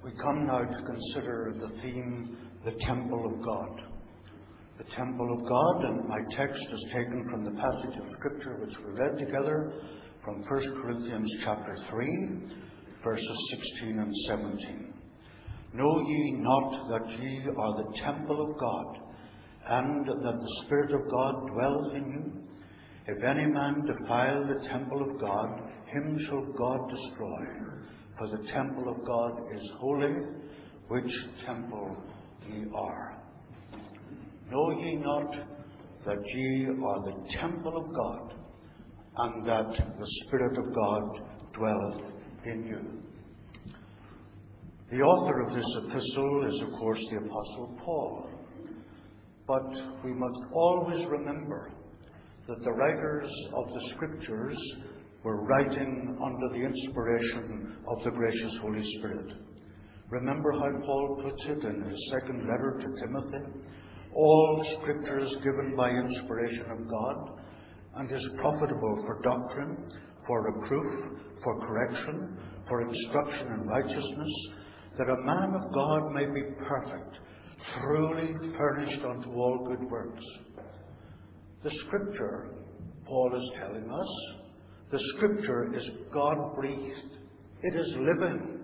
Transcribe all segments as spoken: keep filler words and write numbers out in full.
We come now to consider the theme, the Temple of God. The Temple of God, and my text is taken from the passage of Scripture which we read together from First Corinthians chapter three, verses sixteen and seventeen. Know ye not that ye are the temple of God, and that the Spirit of God dwelleth in you? If any man defile the temple of God, him shall God destroy. For the temple of God is holy, which temple ye are. Know ye not that ye are the temple of God, and that the Spirit of God dwelleth in you? The author of this epistle is, of course, the Apostle Paul. But we must always remember that the writers of the Scriptures were writing under the inspiration of the gracious Holy Spirit. Remember how Paul puts it in his second letter to Timothy? All Scripture is given by inspiration of God and is profitable for doctrine, for reproof, for correction, for instruction in righteousness, that a man of God may be perfect, truly furnished unto all good works. The Scripture, Paul is telling us, the Scripture is God-breathed. It is living.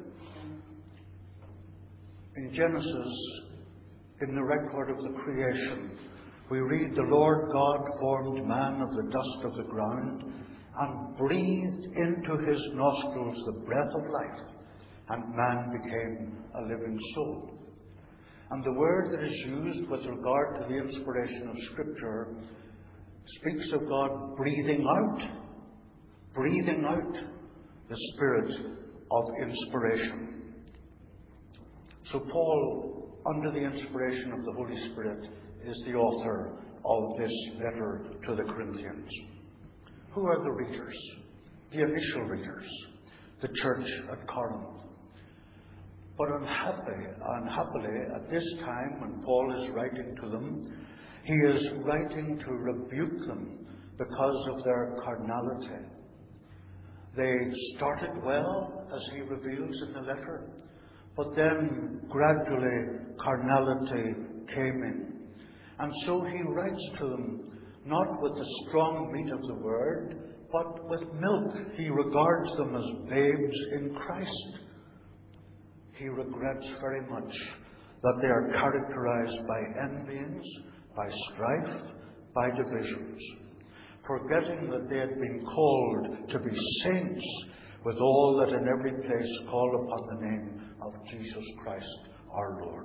In Genesis, in the record of the creation, we read, the Lord God formed man of the dust of the ground and breathed into his nostrils the breath of life, and man became a living soul. And the word that is used with regard to the inspiration of Scripture speaks of God breathing out, breathing out the spirit of inspiration. So Paul, under the inspiration of the Holy Spirit, is the author of this letter to the Corinthians. Who are the readers? The initial readers, the church at Corinth. But unhappily, unhappily, at this time when Paul is writing to them, he is writing to rebuke them because of their carnality. They started well, as he reveals in the letter, but then gradually carnality came in. And so he writes to them not with the strong meat of the word, but with milk. He regards them as babes in Christ. He regrets very much that they are characterized by envyings, by strife, by divisions, forgetting that they had been called to be saints, with all that in every place call upon the name of Jesus Christ our Lord.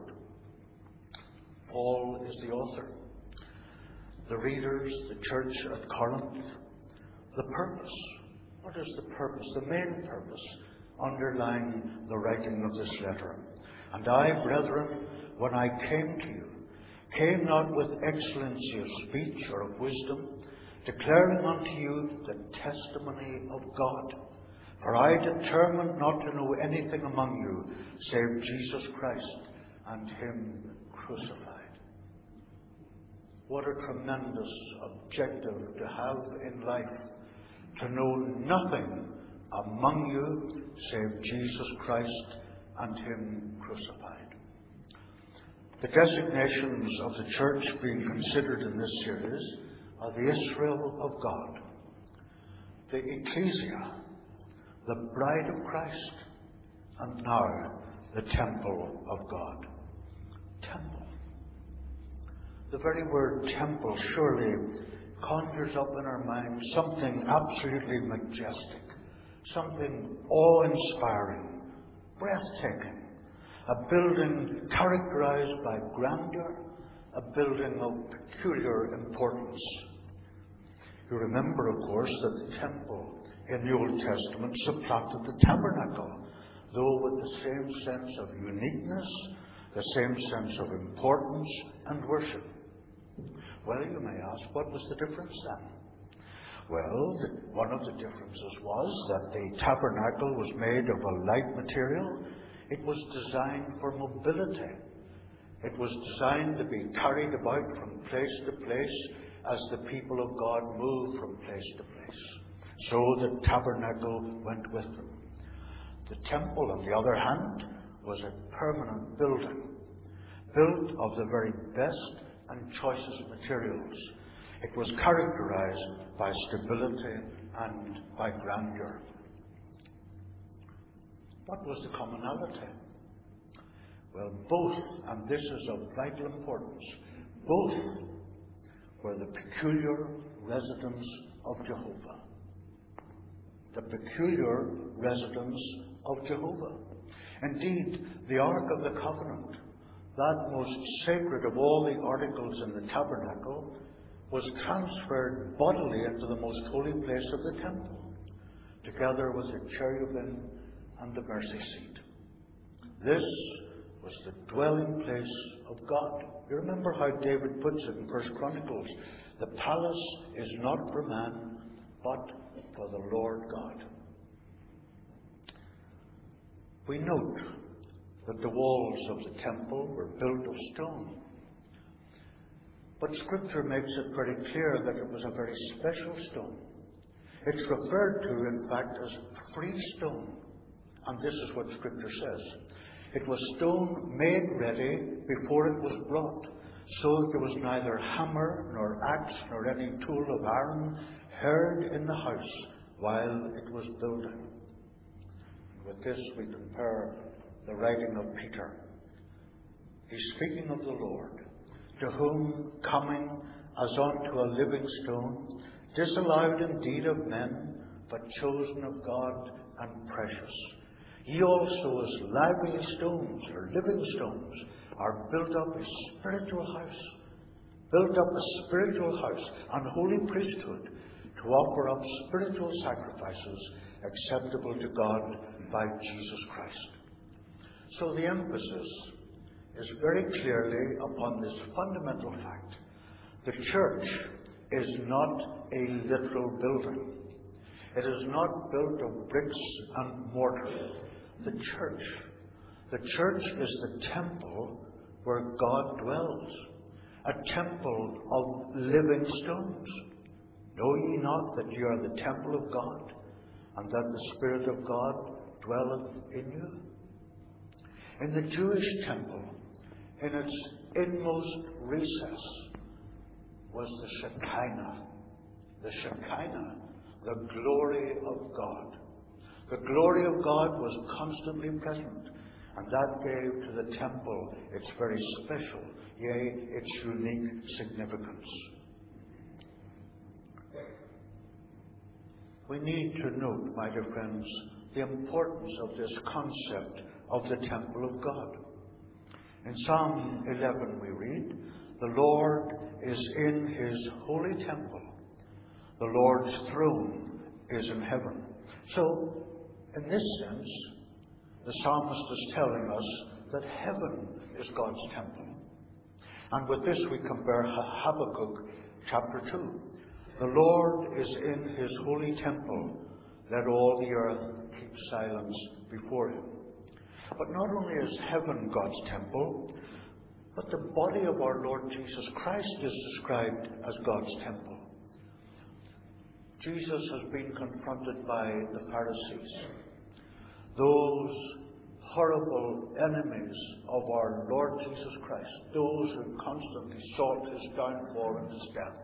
Paul is the author. The readers, the church at Corinth, the purpose. What is the purpose? The main purpose underlying the writing of this letter. And I, brethren, when I came to you, came not with excellency of speech or of wisdom, declaring unto you the testimony of God. For I determined not to know anything among you save Jesus Christ and Him crucified. What a tremendous objective to have in life, to know nothing among you save Jesus Christ and Him crucified. The designations of the church being considered in this series are the Israel of God, the Ecclesia, the bride of Christ, and now the temple of God. Temple. The very word temple surely conjures up in our minds something absolutely majestic, something awe-inspiring, breathtaking, a building characterized by grandeur, a building of peculiar importance. You remember, of course, that the temple in the Old Testament supplanted the tabernacle, though with the same sense of uniqueness, the same sense of importance and worship. Well, you may ask, what was the difference then? Well, the, one of the differences was that the tabernacle was made of a light material. It was designed for mobility. It was designed to be carried about from place to place as the people of God moved from place to place. So the tabernacle went with them. The temple, on the other hand, was a permanent building, built of the very best and choicest materials. It was characterized by stability and by grandeur. What was the commonality? Well, both, and this is of vital importance, both were the peculiar residence of Jehovah. The peculiar residence of Jehovah. Indeed, the Ark of the Covenant, that most sacred of all the articles in the tabernacle, was transferred bodily into the most holy place of the temple, together with the cherubim and the mercy seat. This was the dwelling place of God. You remember how David puts it in First Chronicles, the palace is not for man, but for the Lord God. We note that the walls of the temple were built of stone. But Scripture makes it very clear that it was a very special stone. It's referred to, in fact, as free stone. And this is what Scripture says. It was stone made ready before it was brought, so that there was neither hammer nor axe nor any tool of iron heard in the house while it was building. With this we compare the writing of Peter. He's speaking of the Lord, to whom, coming as unto a living stone, disallowed indeed of men, but chosen of God and precious, ye also as lively stones, or living stones, are built up a spiritual house, built up a spiritual house, and holy priesthood, to offer up spiritual sacrifices acceptable to God by Jesus Christ. So the emphasis is very clearly upon this fundamental fact. The church is not a literal building. It is not built of bricks and mortar. The church, the church is the temple where God dwells, a temple of living stones. Know ye not that ye are the temple of God, and that the Spirit of God dwelleth in you? In the Jewish temple, in its inmost recess, was the Shekinah, the Shekinah, the glory of God. The glory of God was constantly present, and that gave to the temple its very special, yea, its unique significance. We need to note, my dear friends, the importance of this concept of the temple of God. In Psalm eleven we read, "The Lord is in his holy temple. The Lord's throne is in heaven." So, in this sense, the psalmist is telling us that heaven is God's temple. And with this we compare Habakkuk chapter two. "The Lord is in his holy temple. Let all the earth keep silence before him." But not only is heaven God's temple, but the body of our Lord Jesus Christ is described as God's temple. Jesus has been confronted by the Pharisees, those horrible enemies of our Lord Jesus Christ, those who constantly sought his downfall and his death.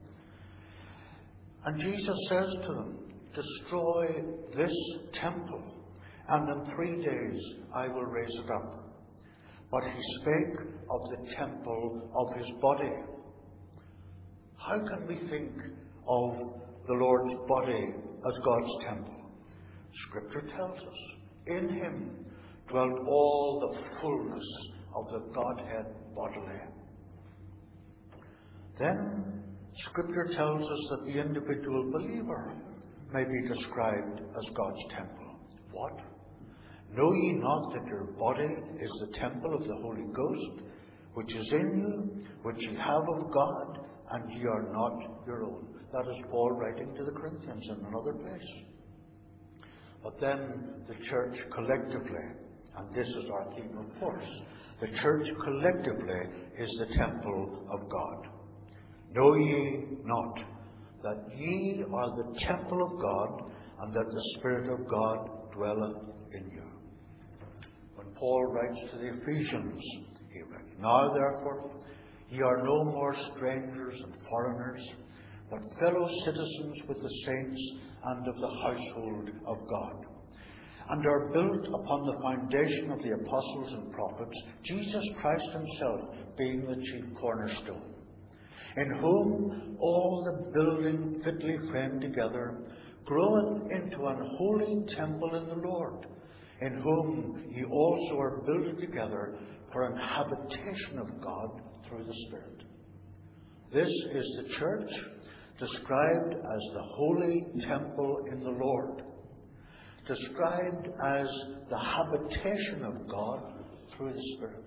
And Jesus says to them, "Destroy this temple, and in three days I will raise it up." But he spake of the temple of his body. How can we think of the Lord's body as God's temple? Scripture tells us, in him dwelt all the fullness of the Godhead bodily. Then Scripture tells us that the individual believer may be described as God's temple. What? "Know ye not that your body is the temple of the Holy Ghost, which is in you, which ye have of God, and ye are not your own?" That is Paul writing to the Corinthians in another place. But then the church collectively, and this is our theme of course, the church collectively is the temple of God. "Know ye not that ye are the temple of God, and that the Spirit of God dwelleth in you?" When Paul writes to the Ephesians, he writes, "Now therefore, ye are no more strangers and foreigners, but fellow citizens with the saints and of the household of God, and are built upon the foundation of the apostles and prophets, Jesus Christ himself being the chief cornerstone, in whom all the building fitly framed together groweth into an holy temple in the Lord, in whom ye also are builded together for an habitation of God through the Spirit." This is the church, described as the holy temple in the Lord, described as the habitation of God through the Spirit.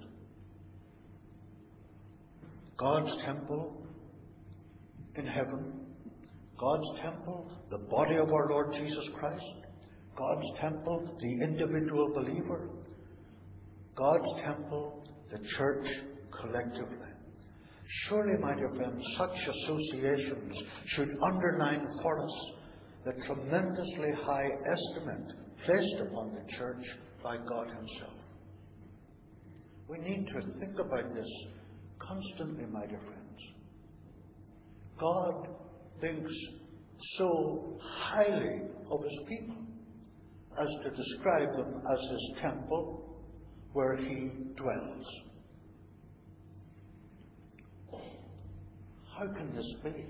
God's temple in heaven, God's temple, the body of our Lord Jesus Christ, God's temple, the individual believer, God's temple, the church collectively. Surely, my dear friends, such associations should underline for us the tremendously high estimate placed upon the church by God himself. We need to think about this constantly, my dear friends. God thinks so highly of his people as to describe them as his temple where he dwells. How can this be?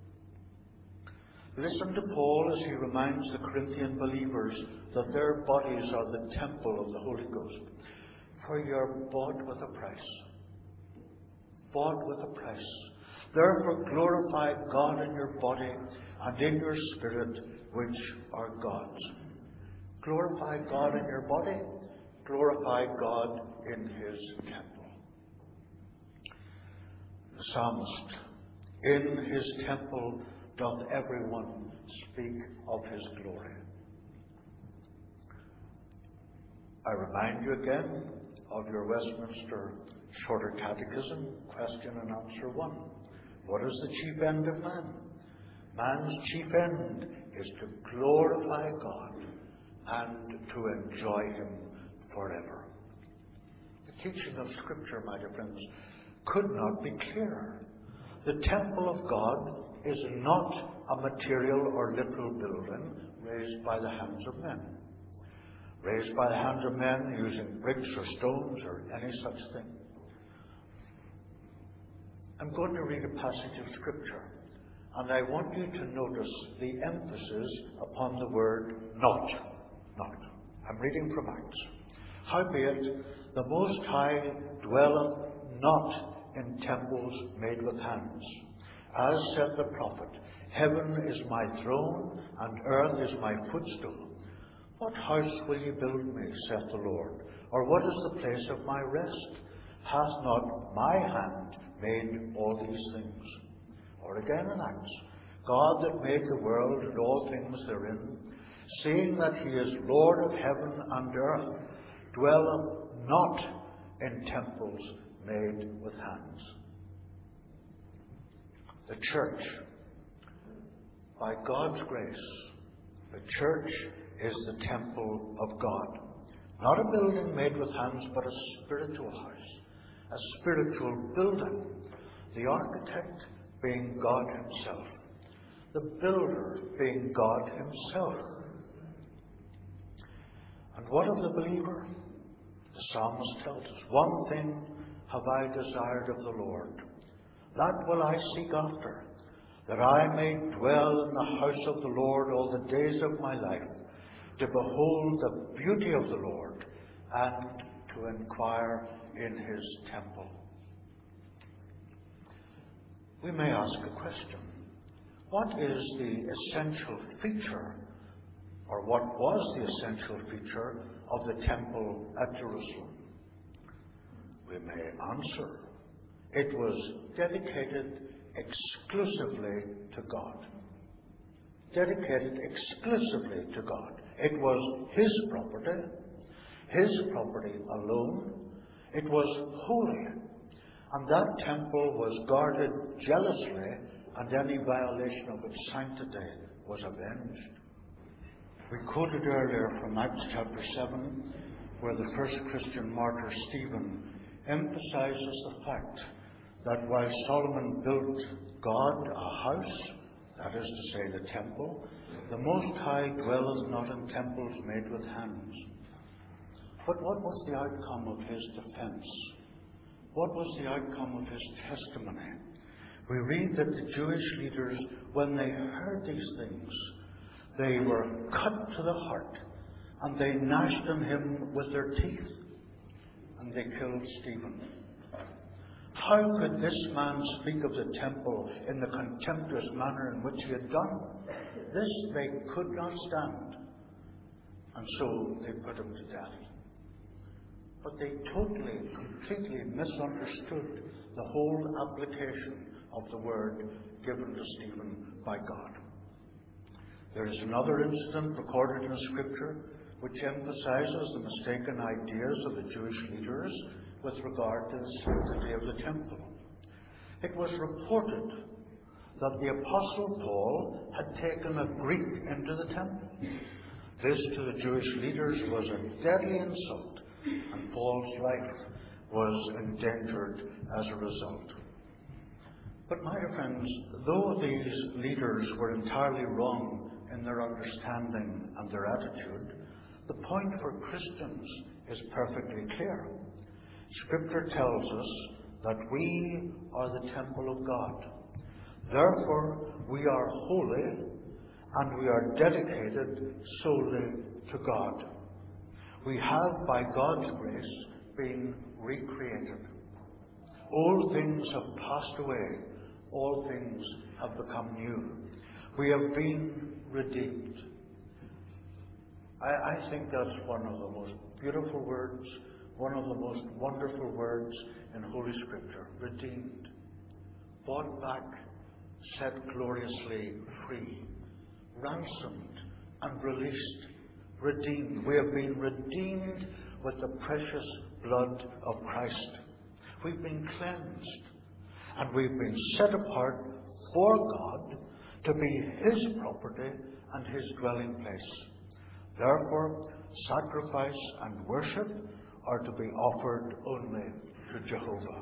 Listen to Paul as he reminds the Corinthian believers that their bodies are the temple of the Holy Ghost. For you are bought with a price. Bought with a price. Therefore glorify God in your body and in your spirit, which are God's. Glorify God in your body. Glorify God in his temple. The psalmist, "In his temple doth everyone speak of his glory." I remind you again of your Westminster Shorter Catechism, question and answer one. What is the chief end of man? Man's chief end is to glorify God and to enjoy him forever. The teaching of Scripture, my dear friends, could not be clearer. The temple of God is not a material or literal building raised by the hands of men. Raised by the hands of men using bricks or stones or any such thing. I'm going to read a passage of Scripture, and I want you to notice the emphasis upon the word not. Not. I'm reading from Acts. "Howbeit, the Most High dwelleth not in temples made with hands. As said the prophet, Heaven is my throne, and earth is my footstool. What house will ye build me, saith the Lord? Or what is the place of my rest? Hath not my hand made all these things?" Or again in Acts, "God that made the world and all things therein, seeing that he is Lord of heaven and earth, dwelleth not in temples made with hands." The church, by God's grace, the church is the temple of God. Not a building made with hands, but a spiritual house, a spiritual building. The architect being God himself, the builder being God himself. And what of the believer? The psalmist tells us, "One thing have I desired of the Lord, that will I seek after, that I may dwell in the house of the Lord all the days of my life, to behold the beauty of the Lord, and to inquire in his temple." We may ask a question. What is the essential feature, or what was the essential feature of the temple at Jerusalem? We may answer, it was dedicated exclusively to God. Dedicated exclusively to God. It was his property, his property alone. It was holy. And that temple was guarded jealously, and any violation of its sanctity was avenged. We quoted earlier from Acts chapter seven, where the first Christian martyr, Stephen, emphasizes the fact that while Solomon built God a house, that is to say the temple, the Most High dwelleth not in temples made with hands. But what was the outcome of his defense? What was the outcome of his testimony? We read that the Jewish leaders, when they heard these things, they were cut to the heart, and they gnashed on him with their teeth, and they killed Stephen. How could this man speak of the temple in the contemptuous manner in which he had done? This they could not stand, and so they put him to death. But they totally, completely misunderstood the whole application of the word given to Stephen by God. There is another incident recorded in the Scripture which emphasizes the mistaken ideas of the Jewish leaders with regard to the sanctity of the temple. It was reported that the Apostle Paul had taken a Greek into the temple. This to the Jewish leaders was a deadly insult, and Paul's life was endangered as a result. But my dear friends, though these leaders were entirely wrong in their understanding and their attitude, the point for Christians is perfectly clear. Scripture tells us that we are the temple of God. Therefore, we are holy and we are dedicated solely to God. We have, by God's grace, been recreated. Old things have passed away. All things have become new. We have been redeemed. I, I think that's one of the most beautiful words, one of the most wonderful words in Holy Scripture. Redeemed. Bought back, set gloriously free. Ransomed and released. Redeemed. We have been redeemed with the precious blood of Christ. We've been cleansed. And we've been set apart for God to be His property and His dwelling place. Therefore, sacrifice and worship are to be offered only to Jehovah.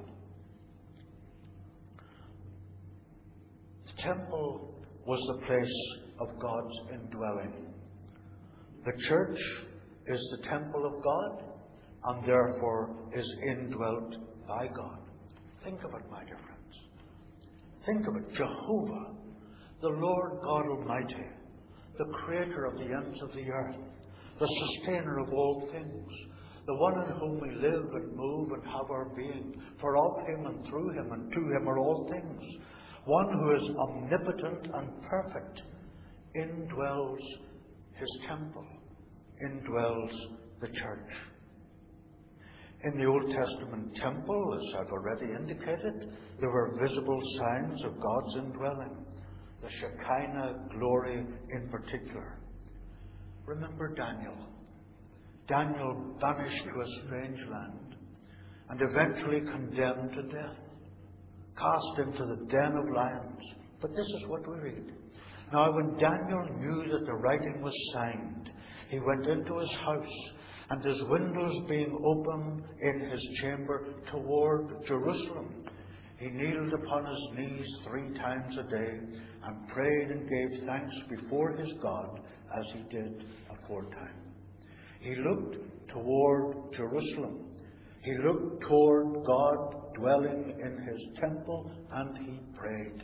The temple was the place of God's indwelling. The church is the temple of God and therefore is indwelt by God. Think of it, my dear friends. Think of it. Jehovah, the Lord God Almighty, the creator of the ends of the earth, the sustainer of all things, the one in whom we live and move and have our being, for of Him and through Him and to Him are all things, one who is omnipotent and perfect, indwells His temple, indwells the church. In the Old Testament temple, as I've already indicated, there were visible signs of God's indwelling, the Shekinah glory in particular. Remember Daniel. Daniel banished to a strange land and eventually condemned to death, cast into the den of lions. But this is what we read. Now when Daniel knew that the writing was signed, he went into his house, and his windows being open in his chamber toward Jerusalem, he kneeled upon his knees three times a day and prayed and gave thanks before his God as he did aforetime. He looked toward Jerusalem. He looked toward God dwelling in his temple, and he prayed.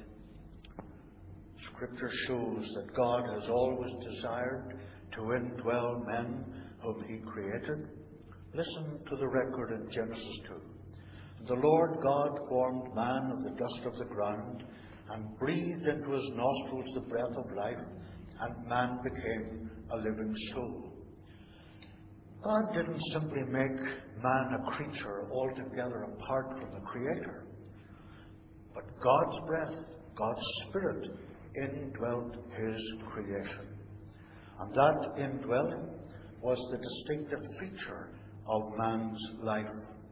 Scripture shows that God has always desired to indwell men whom He created. Listen to the record in Genesis two. The Lord God formed man of the dust of the ground and breathed into his nostrils the breath of life, and man became a living soul. God didn't simply make man a creature altogether apart from the Creator, but God's breath, God's Spirit, indwelt His creation. And that indwelling was the distinctive feature of man's life.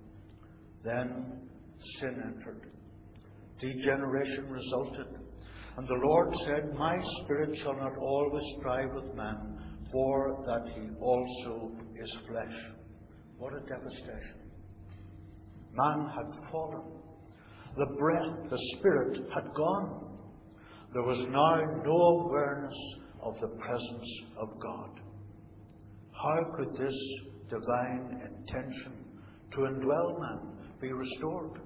Then sin entered. Degeneration resulted. And the Lord said, My spirit shall not always strive with man, for that he also is flesh. What a devastation. Man had fallen. The breath, the spirit had gone. There was now no awareness of the presence of God. How could this divine intention to indwell man be restored?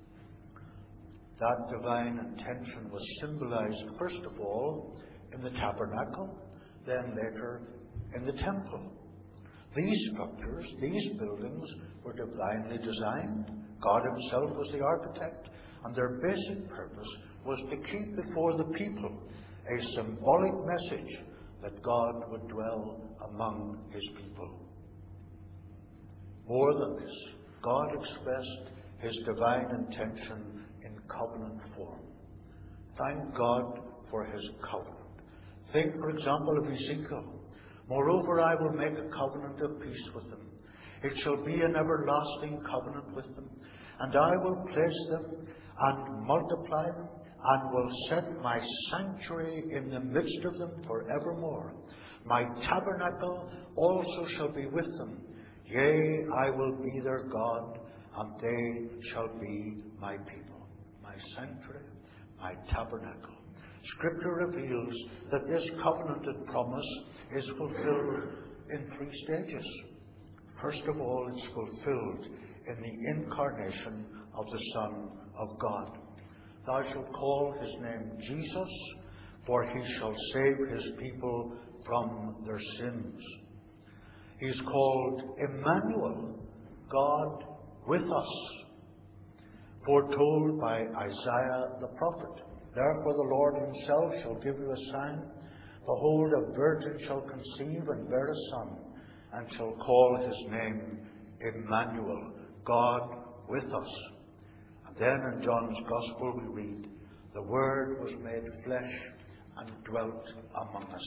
That divine intention was symbolized, first of all, in the tabernacle, then later in the temple. These structures, these buildings, were divinely designed. God himself was the architect, and their basic purpose was to keep before the people a symbolic message that God would dwell among his people. More than this, God expressed his divine intention in covenant form. Thank God for his covenant. Think, for example, of Ezekiel. Moreover, I will make a covenant of peace with them. It shall be an everlasting covenant with them, and I will place them and multiply them, and will set my sanctuary in the midst of them forevermore. My tabernacle also shall be with them. Yea, I will be their God, and they shall be my people. My sanctuary, my tabernacle. Scripture reveals that this covenanted promise is fulfilled in three stages. First of all, it's fulfilled in the incarnation of the Son of God. Thou shalt call his name Jesus, for he shall save his people from their sins. He is called Emmanuel, God with us, foretold by Isaiah the prophet. Therefore the Lord himself shall give you a sign. Behold, a virgin shall conceive and bear a son, and shall call his name Emmanuel, God with us. And then in John's Gospel we read, the Word was made flesh and dwelt among us.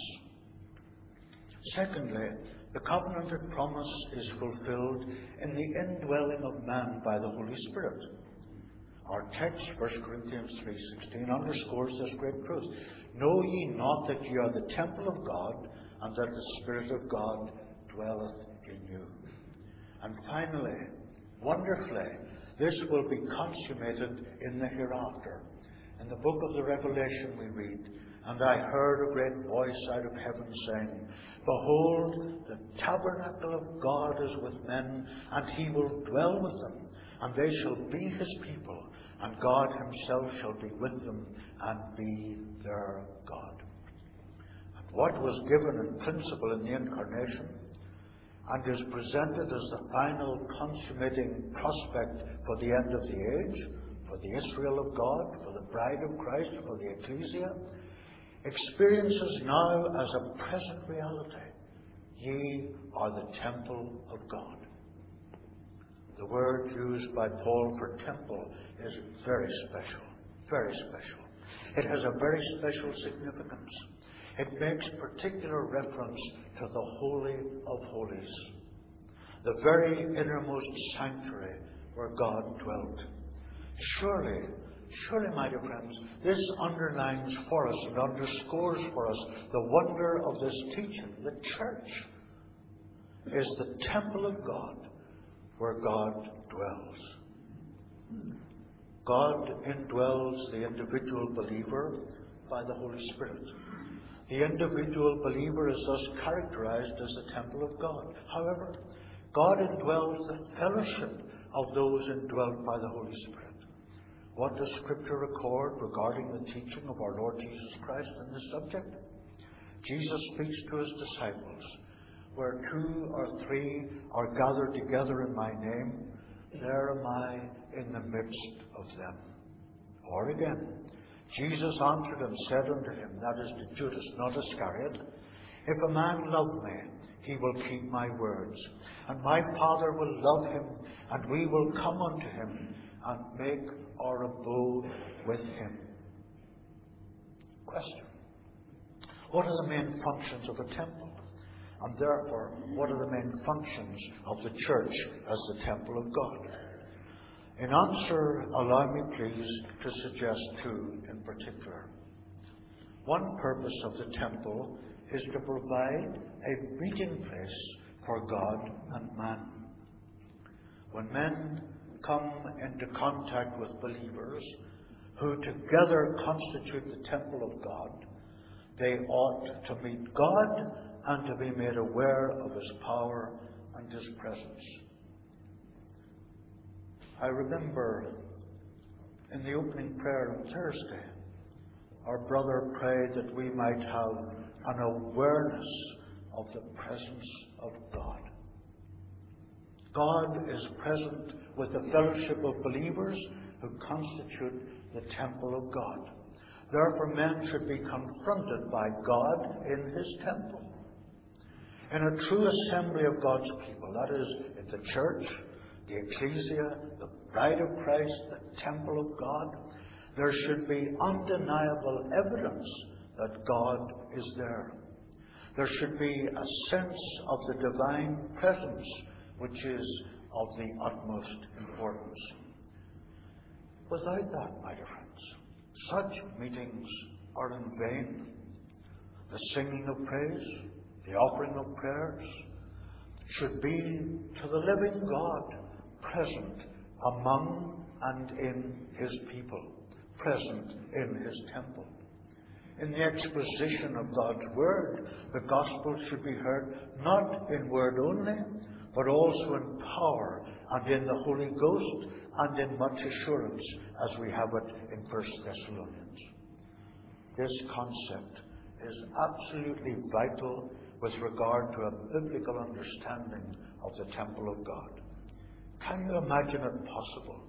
Secondly, the covenanted promise is fulfilled in the indwelling of man by the Holy Spirit. Our text, First Corinthians three sixteen, underscores this great truth. Know ye not that ye are the temple of God, and that the Spirit of God dwelleth in you? And finally, wonderfully, this will be consummated in the hereafter. In the book of the Revelation we read, and I heard a great voice out of heaven saying, Behold, the tabernacle of God is with men, and he will dwell with them, and they shall be his people, and God himself shall be with them and be their God. And what was given in principle in the incarnation and is presented as the final consummating prospect for the end of the age, for the Israel of God, for the bride of Christ, for the ecclesia, experiences now as a present reality. Ye are the temple of God. The word used by Paul for temple is very special, very special. It has a very special significance. It makes particular reference to the Holy of Holies, the very innermost sanctuary where God dwelt. Surely, surely, my dear friends, this underlines for us and underscores for us the wonder of this teaching. The church is the temple of God, where God dwells. God indwells the individual believer by the Holy Spirit. The individual believer is thus characterized as the temple of God. However, God indwells the fellowship of those indwelt by the Holy Spirit. What does Scripture record regarding the teaching of our Lord Jesus Christ in this subject? Jesus speaks to his disciples, where two or three are gathered together in my name, there am I in the midst of them. Or again, Jesus answered and said unto him, that is to Judas, not Iscariot, if a man love me, he will keep my words, and my Father will love him, and we will come unto him and make our abode with him. Question. What are the main functions of a temple? And therefore, what are the main functions of the church as the temple of God? In answer, allow me please to suggest two in particular. One purpose of the temple is to provide a meeting place for God and man. When men come into contact with believers who together constitute the temple of God, they ought to meet God and to be made aware of His power and His presence. I remember in the opening prayer on Thursday, our brother prayed that we might have an awareness of the presence of God. God is present with the fellowship of believers who constitute the temple of God. Therefore, men should be confronted by God in His temple. In a true assembly of God's people, that is, in the church, the ecclesia, the bride of Christ, the temple of God, there should be undeniable evidence that God is there. There should be a sense of the divine presence, which is of the utmost importance. Without that, my dear friends, such meetings are in vain. The singing of praise, the offering of prayers, should be to the living God, present among and in His people, present in His temple. In the exposition of God's Word, the Gospel should be heard not in word only, but also in power and in the Holy Ghost and in much assurance, as we have it in First Thessalonians. This concept is absolutely vital with regard to a biblical understanding of the temple of God. Can you imagine it possible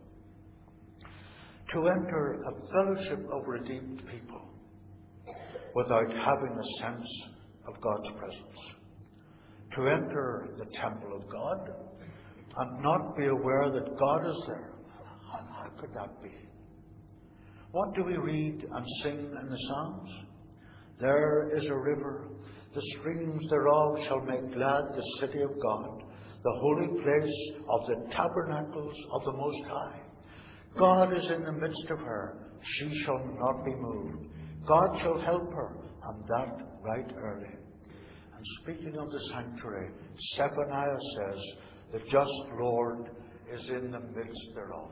to enter a fellowship of redeemed people without having a sense of God's presence? To enter the temple of God and not be aware that God is there? How, how could that be? What do we read and sing in the Psalms? There is a river, the streams thereof shall make glad the city of God, the holy place of the tabernacles of the Most High. God is in the midst of her, she shall not be moved. God shall help her, and that right early. And speaking of the sanctuary, Zephaniah says, the just Lord is in the midst thereof.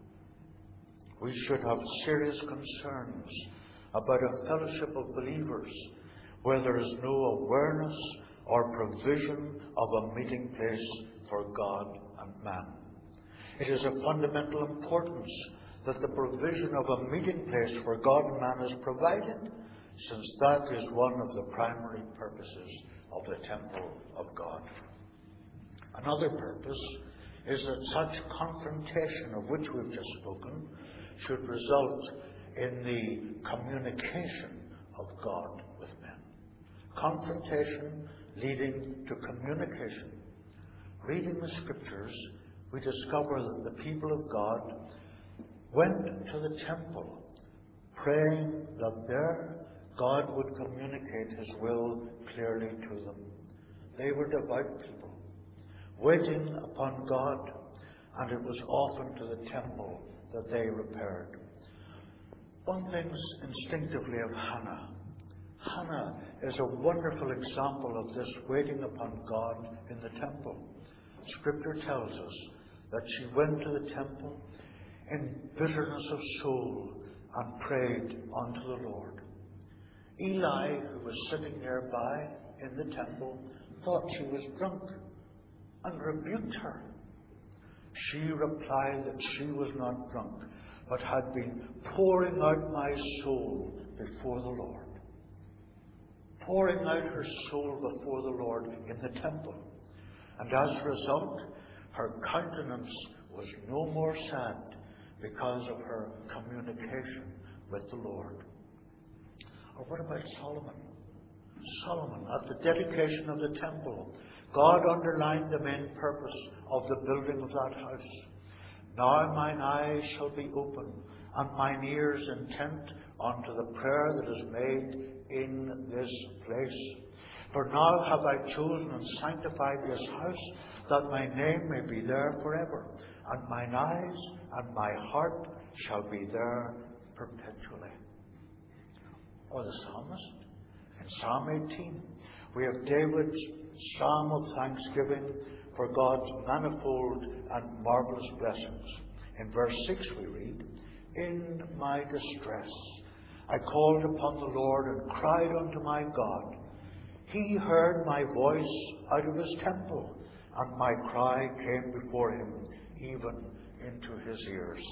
We should have serious concerns about a fellowship of believers where there is no awareness or provision of a meeting place for God and man. It is of fundamental importance that the provision of a meeting place for God and man is provided, since that is one of the primary purposes of the temple of God. Another purpose is that such confrontation of which we've just spoken should result in the communication of God with men. Confrontation leading to communication. Reading the Scriptures, we discover that the people of God went to the temple, praying that there God would communicate His will clearly to them. They were devout people, waiting upon God, and it was often to the temple that they repaired. One thinks instinctively of Hannah. Hannah is a wonderful example of this waiting upon God in the temple. Scripture tells us that she went to the temple in bitterness of soul and prayed unto the Lord. Eli, who was sitting nearby in the temple, thought she was drunk and rebuked her. She replied that she was not drunk, but had been pouring out my soul before the Lord. Pouring out her soul before the Lord in the temple. And as a result, her countenance was no more sad because of her communication with the Lord. Or what about Solomon? Solomon, at the dedication of the temple, God underlined the main purpose of the building of that house. Now mine eyes shall be open, and mine ears intent unto the prayer that is made in this place. For now have I chosen and sanctified this house, that my name may be there forever, and mine eyes and my heart shall be there perpetually. Or the psalmist, in Psalm eighteen, we have David's psalm of thanksgiving for God's manifold and marvelous blessings. In verse six we read, "In my distress I called upon the Lord and cried unto my God. He heard my voice out of his temple, and my cry came before him, even into his ears."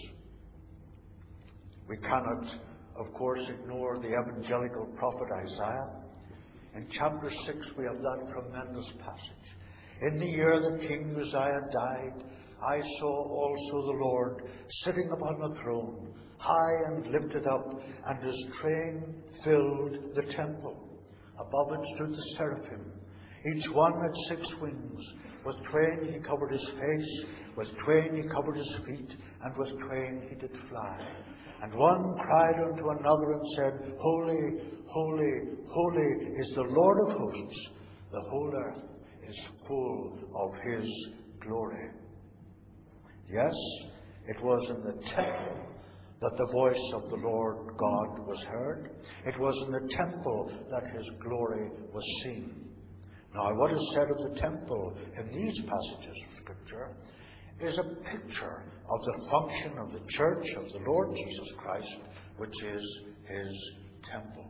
We cannot, of course, ignore the evangelical prophet Isaiah. In chapter six we have that tremendous passage. "In the year that King Uzziah died, I saw also the Lord sitting upon a throne, high and lifted up, and his train filled the temple. Above it stood the seraphim. Each one had six wings. With twain he covered his face, with twain he covered his feet, and with twain he did fly. And one cried unto another and said, Holy, holy, holy is the Lord of hosts. The whole earth is full of his glory." Yes, it was in the temple that the voice of the Lord God was heard. It was in the temple that his glory was seen. Now, what is said of the temple in these passages of Scripture is a picture of the function of the church of the Lord Jesus Christ, which is his temple.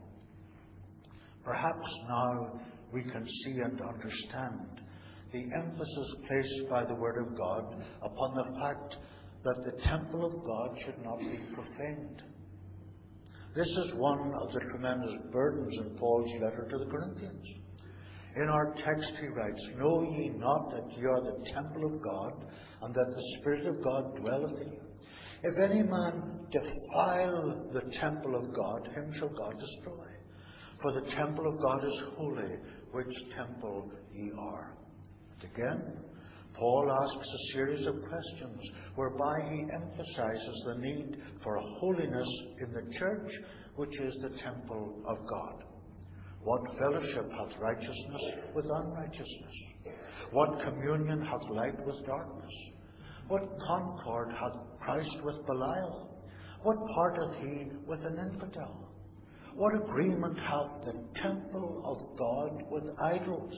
Perhaps now we can see and understand the emphasis placed by the Word of God upon the fact that the temple of God should not be profaned. This is one of the tremendous burdens in Paul's letter to the Corinthians. In our text he writes, "Know ye not that ye are the temple of God, and that the Spirit of God dwelleth in you? If any man defile the temple of God, him shall God destroy. For the temple of God is holy, which temple ye are." And again, Paul asks a series of questions whereby he emphasizes the need for holiness in the church, which is the temple of God. "What fellowship hath righteousness with unrighteousness? What communion hath light with darkness? What concord hath Christ with Belial? What part hath he with an infidel? What agreement hath the temple of God with idols?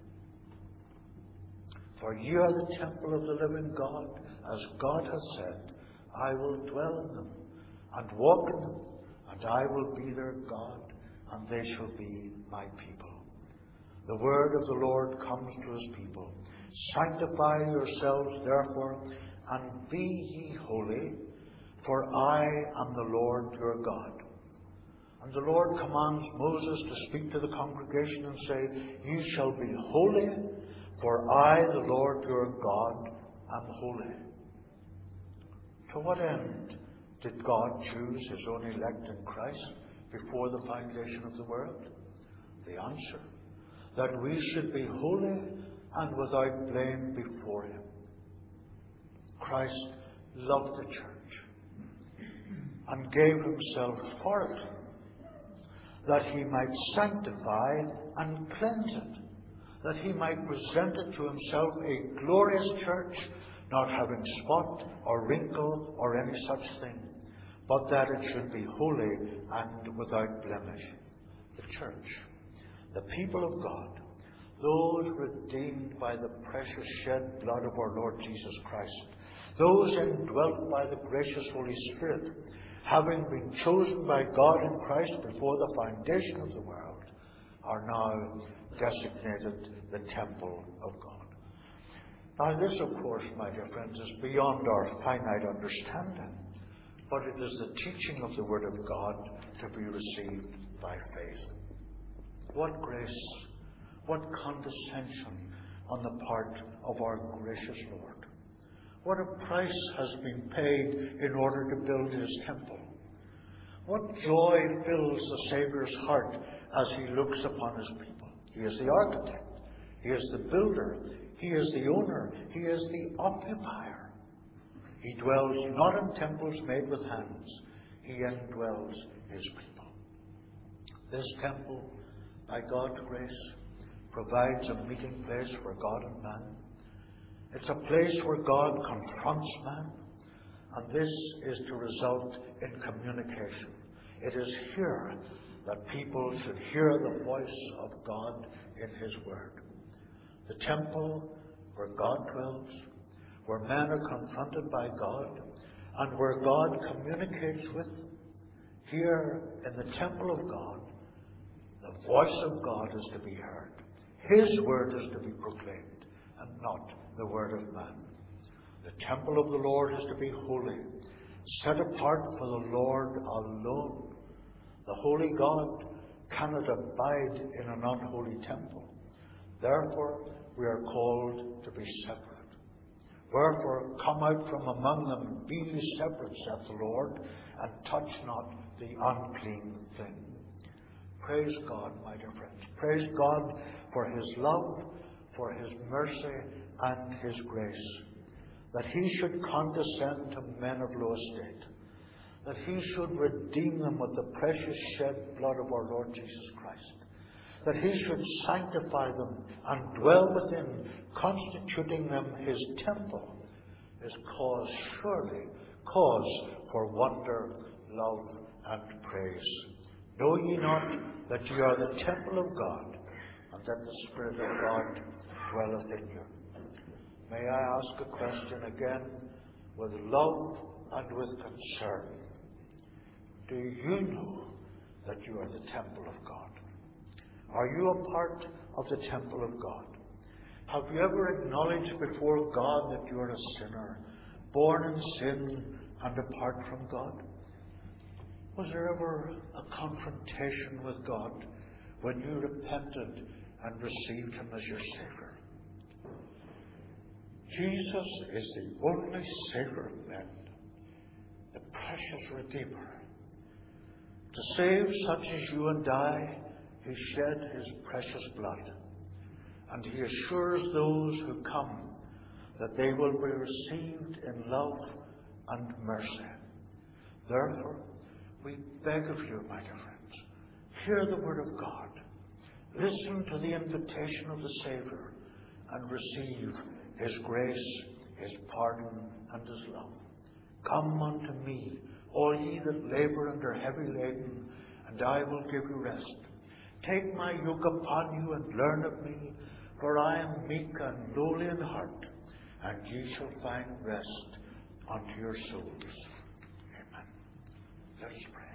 For ye are the temple of the living God, as God hath said, I will dwell in them, and walk in them, and I will be their God, and they shall be my people." The word of the Lord comes to his people. "Sanctify yourselves therefore, and be ye holy, for I am the Lord your God." And the Lord commands Moses to speak to the congregation and say, "Ye shall be holy, for I, the Lord your God, am holy." To what end did God choose his own elect in Christ before the foundation of the world? The answer, that we should be holy and without blame before him. Christ loved the church and gave himself for it, that he might sanctify and cleanse it, that he might present it to himself a glorious church, not having spot or wrinkle or any such thing, but that it should be holy and without blemish. The church, the people of God, those redeemed by the precious shed blood of our Lord Jesus Christ, those indwelt by the gracious Holy Spirit, having been chosen by God in Christ before the foundation of the world, are now designated the temple of God. Now this, of course, my dear friends, is beyond our finite understanding, but it is the teaching of the Word of God to be received by faith. What grace, what condescension on the part of our gracious Lord. What a price has been paid in order to build his temple. What joy fills the Saviour's heart as he looks upon his people. He is the architect. He is the builder. He is the owner. He is the occupier. He dwells not in temples made with hands. He indwells his people. This temple, by God's grace, provides a meeting place for God and man. It's a place where God confronts man, and this is to result in communication. It is here that people should hear the voice of God in his word. The temple where God dwells, where men are confronted by God, and where God communicates with them. Here in the temple of God, the voice of God is to be heard. His word is to be proclaimed, and not the word of man. The temple of the Lord is to be holy, set apart for the Lord alone. The holy God cannot abide in an unholy temple. Therefore, we are called to be separate. Wherefore, come out from among them, and be ye separate, saith the Lord, and touch not the unclean thing. Praise God, my dear friends. Praise God for His love, for His mercy, and His grace. That He should condescend to men of low estate. That He should redeem them with the precious shed blood of our Lord Jesus Christ. That He should sanctify them and dwell within, constituting them His temple, is cause, surely, cause for wonder, love, and praise. Know ye not that ye are the temple of God, and that the Spirit of God dwelleth in you? May I ask a question again, with love and with concern? Do you know that you are the temple of God? Are you a part of the temple of God? Have you ever acknowledged before God that you are a sinner, born in sin and apart from God? Was there ever a confrontation with God when you repented and received Him as your Savior? Jesus is the only Savior of men, the precious Redeemer. To save such as you and I, He shed His precious blood, and He assures those who come that they will be received in love and mercy. Therefore, we beg of you, my dear friends, hear the word of God, listen to the invitation of the Savior, and receive His grace, His pardon, and His love. Come unto me, all ye that labour and are heavy laden, and I will give you rest. Take my yoke upon you and learn of me, for I am meek and lowly in heart, and ye shall find rest unto your souls. Amen. Let us pray.